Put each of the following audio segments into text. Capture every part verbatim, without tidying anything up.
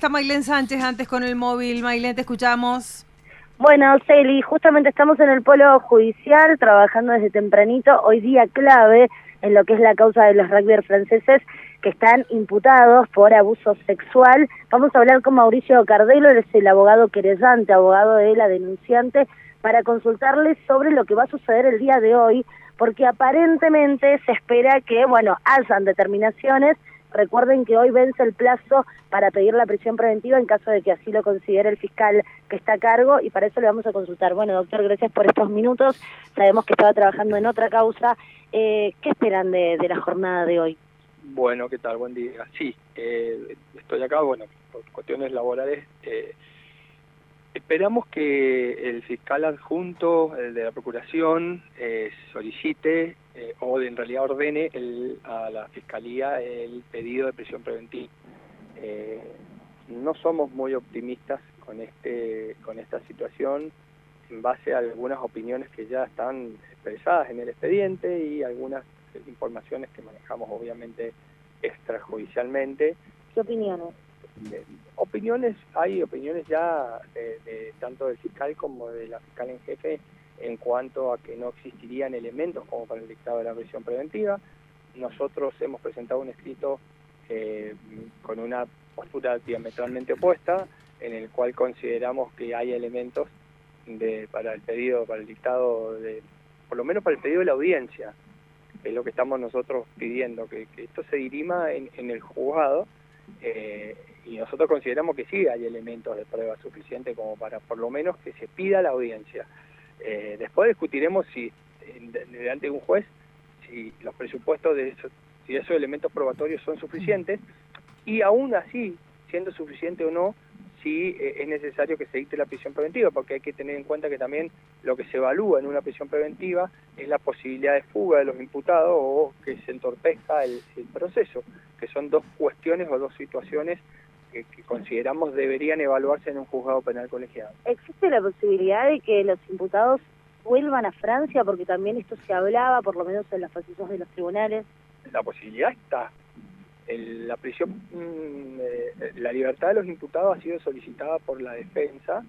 está Mailén Sánchez antes con el móvil. Mailén, te escuchamos. Bueno, Celi, justamente estamos en el polo judicial trabajando desde tempranito, hoy día clave en lo que es la causa de los rugbyers franceses que están imputados por abuso sexual. Vamos a hablar con Mauricio Cardelo, él es el abogado querellante, abogado de la denunciante, para consultarles sobre lo que va a suceder el día de hoy, porque aparentemente se espera que, bueno, hayan determinaciones. Recuerden que hoy vence el plazo para pedir la prisión preventiva en caso de que así lo considere el fiscal que está a cargo, y para eso le vamos a consultar. Bueno, doctor, gracias por estos minutos. Sabemos que estaba trabajando en otra causa. Eh, ¿Qué esperan de, de la jornada de hoy? Bueno, ¿qué tal? Buen día. Sí, eh, estoy acá, bueno, por cuestiones laborales. Eh, esperamos que el fiscal adjunto, el de la Procuración, eh, solicite eh, o en realidad ordene el, a la Fiscalía el pedido de prisión preventiva. Eh, no somos muy optimistas con este con esta situación en base a algunas opiniones que ya están expresadas en el expediente y algunas informaciones que manejamos obviamente extrajudicialmente. ¿Qué opiniones? Eh, opiniones, hay opiniones ya de, de tanto del fiscal como de la fiscal en jefe en cuanto a que no existirían elementos como para el dictado de la prisión preventiva. Nosotros hemos presentado un escrito eh, con una postura diametralmente opuesta, en el cual consideramos que hay elementos de, para el pedido, para el dictado, de, por lo menos para el pedido de la audiencia, que es lo que estamos nosotros pidiendo, que, que esto se dirima en, en el juzgado, eh, y nosotros consideramos que sí hay elementos de prueba suficientes como para por lo menos que se pida la audiencia. Eh, después discutiremos si, delante de un juez, si los presupuestos de esos, si esos elementos probatorios son suficientes, y aún así, siendo suficiente o no, si eh, es necesario que se dicte la prisión preventiva, porque hay que tener en cuenta que también lo que se evalúa en una prisión preventiva es la posibilidad de fuga de los imputados o que se entorpezca el, el proceso, que son dos cuestiones o dos situaciones que, que consideramos deberían evaluarse en un juzgado penal colegiado. ¿Existe la posibilidad de que los imputados vuelvan a Francia? Porque también esto se hablaba, por lo menos en los procesos de los tribunales. La posibilidad está. El, la prisión, mmm, eh, la libertad de los imputados ha sido solicitada por la defensa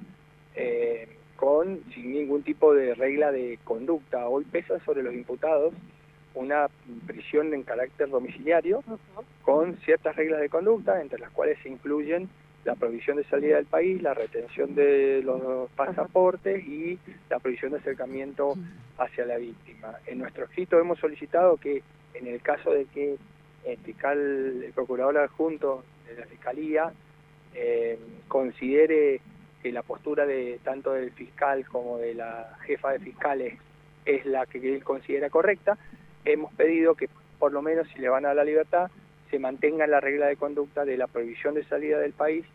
eh, con sin ningún tipo de regla de conducta. Hoy pesa sobre los imputados una prisión en carácter domiciliario uh-huh. con ciertas reglas de conducta, entre las cuales se incluyen la prohibición de salida del país, la retención de los pasaportes uh-huh. y la prohibición de acercamiento hacia la víctima. En nuestro escrito hemos solicitado que en el caso de que el fiscal, el procurador adjunto de la Fiscalía eh, considere que la postura de tanto del fiscal como de la jefa de fiscales es la que él considera correcta, hemos pedido que por lo menos si le van a dar la libertad se mantenga la regla de conducta de la prohibición de salida del país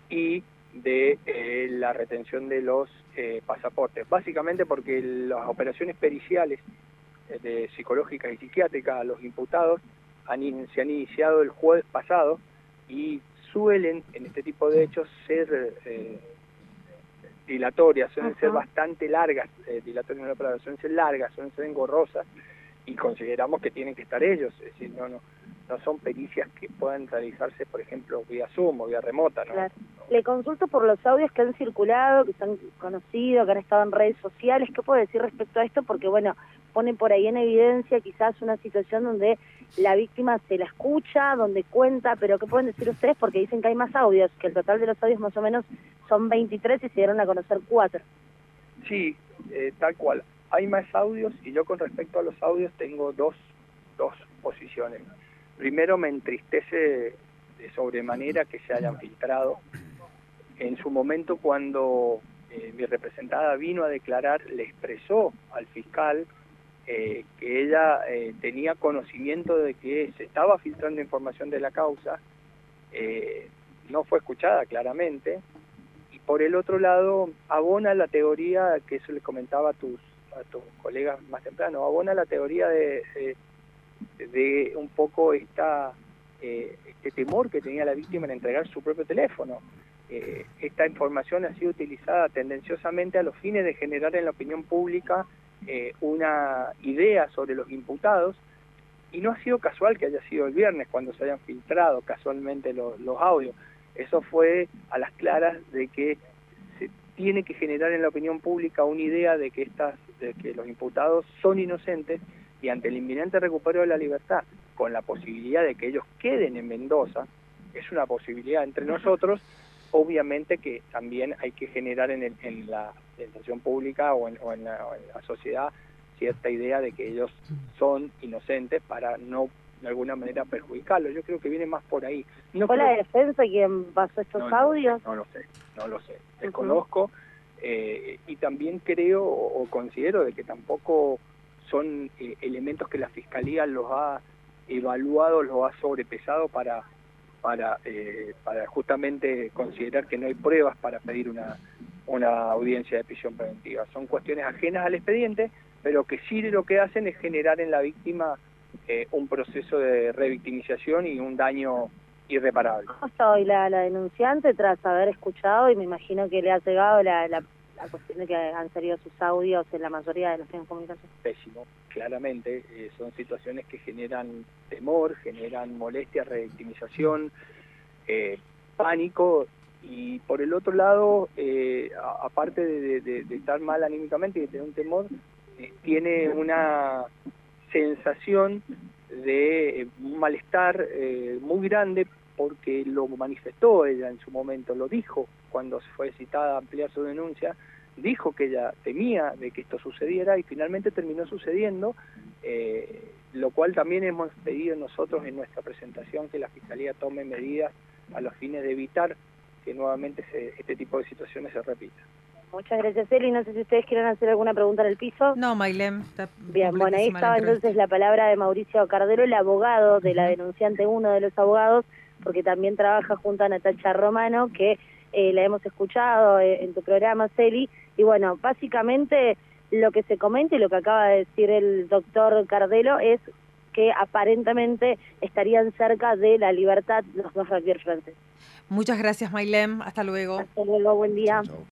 y de eh, la retención de los eh, pasaportes, básicamente porque las operaciones periciales eh, de psicológicas y psiquiátricas a los imputados Han, se han iniciado el jueves pasado y suelen, en este tipo de hechos, ser eh, dilatorias, suelen uh-huh. ser bastante largas, eh, dilatorias no es la palabra, suelen ser largas, suelen ser engorrosas, y consideramos que tienen que estar ellos, es decir, no, no, no son pericias que puedan realizarse, por ejemplo, vía Zoom o vía remota, ¿no? Claro. Le consulto por los audios que han circulado, que se han conocido, que han estado en redes sociales. ¿Qué puede decir respecto a esto? Porque, bueno, pone por ahí en evidencia quizás una situación donde la víctima se la escucha, donde cuenta, pero ¿qué pueden decir ustedes? Porque dicen que hay más audios, que el total de los audios más o menos son veintitrés y se dieron a conocer cuatro. Sí, eh, tal cual. Hay más audios y yo con respecto a los audios tengo dos, dos posiciones. Primero, me entristece de sobremanera que se hayan filtrado. En su momento, cuando eh, mi representada vino a declarar, le expresó al fiscal eh, que ella eh, tenía conocimiento de que se estaba filtrando información de la causa, eh, no fue escuchada claramente, y por el otro lado abona la teoría, que eso le comentaba a tus, a tus colegas más temprano, abona la teoría de, de, de un poco esta, eh, este temor que tenía la víctima en entregar su propio teléfono. Eh, esta información ha sido utilizada tendenciosamente a los fines de generar en la opinión pública eh, una idea sobre los imputados, y no ha sido casual que haya sido el viernes cuando se hayan filtrado casualmente los, los audios. Eso fue a las claras de que se tiene que generar en la opinión pública una idea de que estas, de que los imputados son inocentes, y ante el inminente recupero de la libertad, con la posibilidad de que ellos queden en Mendoza, es una posibilidad entre nosotros. Obviamente que también hay que generar en, el, en la sensación pública o en, o, en la, o en la sociedad cierta idea de que ellos son inocentes para no de alguna manera perjudicarlos. Yo creo que viene más por ahí. No ¿Fue creo... la defensa quien pasó estos no, no, audios? No lo sé, no lo sé. Desconozco, uh-huh. eh, y también creo o considero de que tampoco son eh, elementos que la Fiscalía los ha evaluado, los ha sobrepesado para para eh, para justamente considerar que no hay pruebas para pedir una una audiencia de prisión preventiva. Son cuestiones ajenas al expediente, pero que sí lo que hacen es generar en la víctima eh, un proceso de revictimización y un daño irreparable. ¿Cómo está hoy la, la denunciante tras haber escuchado, y me imagino que le ha llegado la, la, la cuestión de que han salido sus audios en la mayoría de los medios de comunicación? Pésimo, claramente. Eh, son situaciones que generan temor, generan molestia, revictimización, eh, pánico, y por el otro lado, eh, a, aparte de, de, de estar mal anímicamente y de tener un temor, eh, tiene una sensación de eh, un malestar eh, muy grande, porque lo manifestó ella en su momento, lo dijo cuando fue citada a ampliar su denuncia, dijo que ella temía de que esto sucediera y finalmente terminó sucediendo, eh, lo cual también hemos pedido nosotros en nuestra presentación que la Fiscalía tome medidas a los fines de evitar que nuevamente se, este tipo de situaciones se repitan. Muchas gracias, Eli. No sé si ustedes quieren hacer alguna pregunta en el piso. No, Mailem. Bien, bueno, ahí estaba entonces la palabra de Mauricio Cardelo, el abogado de la denunciante, uno de los abogados, porque también trabaja junto a Natacha Romano, que eh, la hemos escuchado eh, en tu programa, Celi. Y bueno, básicamente lo que se comenta y lo que acaba de decir el doctor Cardelo es que aparentemente estarían cerca de la libertad los dos rugbyers franceses. Muchas gracias, Mailem. Hasta luego. Hasta luego, buen día. Chau, chau.